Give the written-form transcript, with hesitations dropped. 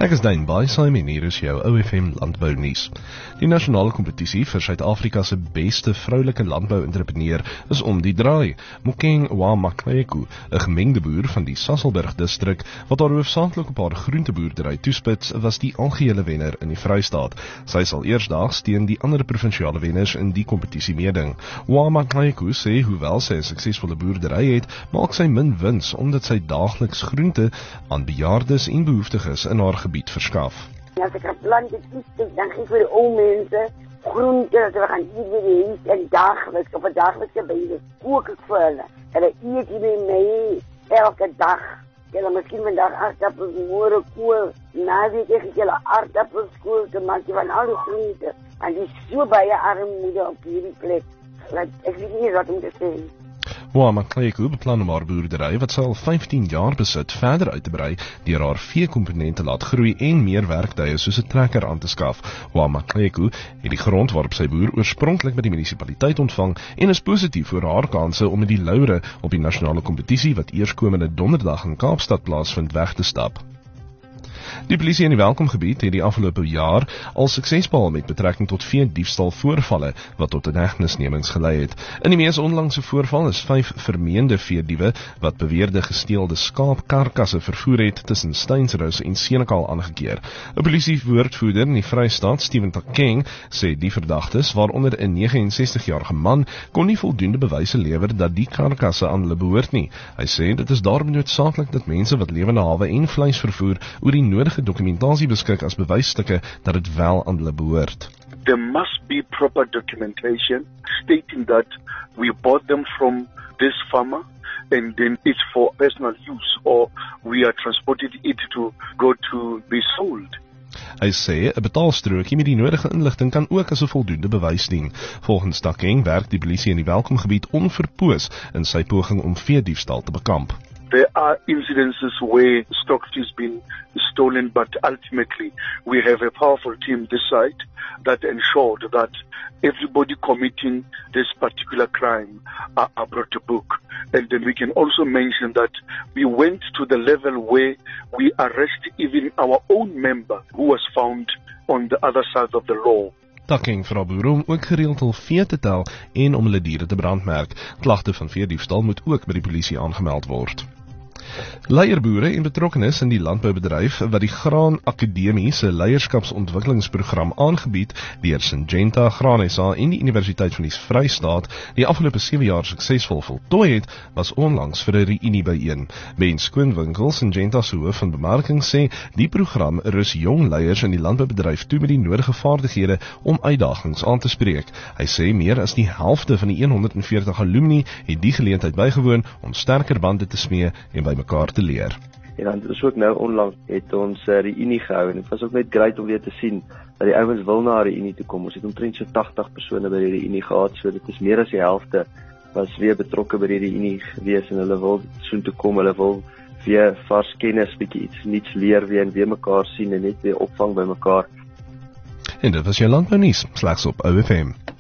Ek is Dane Baaisaim en hier is jou OFM Landbou Nuus. Die nasionale kompetisie vir Suid-Afrika se beste vroulike landbou-entrepreneur is om die draai. Mokeng wa Makleku, 'n gemengde boer van die Sasolburg distrik, wat haar hoofsaaklik op haar groenteboerdery toespits, was die algehele wenner in die Vrystaat. Sy sal eersdaags teen die ander provinsiale wenners in die kompetisie meeding. Wa Makleku sê hoewel sy 'n suksesvolle boerdery het, maak sy min wins omdat sy daagliks groente aan bejaardes en behoeftiges in haar gebied verskaf. As ek 'n plant het, dan gee ek vir die ou mense groente dat hulle gaan eet by die huis en daagliks op 'n daaglikse basis kook ek vir hulle. Hulle eet hier by my elke dag. Hulle miskien vandag aardappels, môre kool, naweek gee ek hulle aardappels kool te maak van al die groente. En die is so baie armoede op hierdie plek. Ek weet nie wat om te sê. Wa Makleku beplan om haar boerdery, wat sy al 15 jaar besit, verder uit te brei deur haar veekomponente laat groei en meer werktuie soos 'n trekker aan te skaf. Wa Makleku het die grond waarop sy boer oorspronklik by die munisipaliteit ontvang en is positief oor haar kanse om met die laure op die nasionale kompetisie wat eerskomende donderdag in Kaapstad plaasvind weg te stap. Die polisie in die Welkomgebied het die afgelope jaar al sukses behaal met betrekking tot veediefstal voorvalle wat tot inhegtenisnemings gelei het. In die mees onlangse voorval is 5 vermeende veediewe wat beweerde gesteelde skaapkarkasse vervoer het tussen Steynsrus en Senekal aangekeer. 'n Polisiewoordvoerder in die Vrystaat, Steven Takeng, sê die verdagtes, waaronder 'n 69-jarige man, kon nie voldoende bewyse lewer dat die karkasse aan hulle behoort nie. Hy sê dit is daarom noodsaaklik dat mense wat lewende hawe en vleis vervoer oor die nodige dokumentasie beskik as bewysstukke dat dit wel aan hulle behoort. There must be proper documentation stating that we bought them from this farmer and then it's for personal use or we are transported it to go to be sold. Hy sê 'n betaalstrokie met die nodige inligting kan ook as 'n voldoende bewys dien. Volgens Takeng werk die polisie in die Welkomgebied onverpoos in sy poging om veediefstal te bekamp. There are incidences where stock has been stolen, but ultimately we have a powerful team this side that ensured that everybody committing this particular crime are brought to book. And then we can also mention that we went to the level where we arrest even our own member who was found on the other side of the law. Takeng vra boere om ook gereeld hul vee te tel en om hulle diere te brandmerk. Klagte van veediefstal moet ook by die polisie aangemeld word. Leierboere en betrokkenes in die landboubedryf wat die Graan Akademie se leierskapsontwikkelingsprogram aangebied deur Syngenta, Graan SA en die Universiteit van die Vrystaat die afgelope 7 jaar suksesvol voltooi het, was onlangs vir 'n reunie byeen. Ben Skoonwinkel, Syngenta se hoof van bemarking, sê die program rus jong leiers in die landboubedryf toe met die nodige vaardighede om uitdagings aan te spreek. Hy sê meer as die helfte van die 140 alumni het die geleentheid bygewoon om sterker bande te smee en by mekaar te leer. En dan is ook nou onlangs het ons reunie gehou en dit was ook net great om weer te sien dat die ouens wil na 'n reunie toe kom. Ons het omtrent so 80 persone by die reunie gehad, so dit is meer as die helfte was weer betrokke by die reunie gewees en hulle wil soontoe kom, hulle wil weer vars kennis, bietjie iets nuuts leer weer en weer mekaar sien en net weer opvang by mekaar. En dit was jou landbou nuus, slegs op OFM.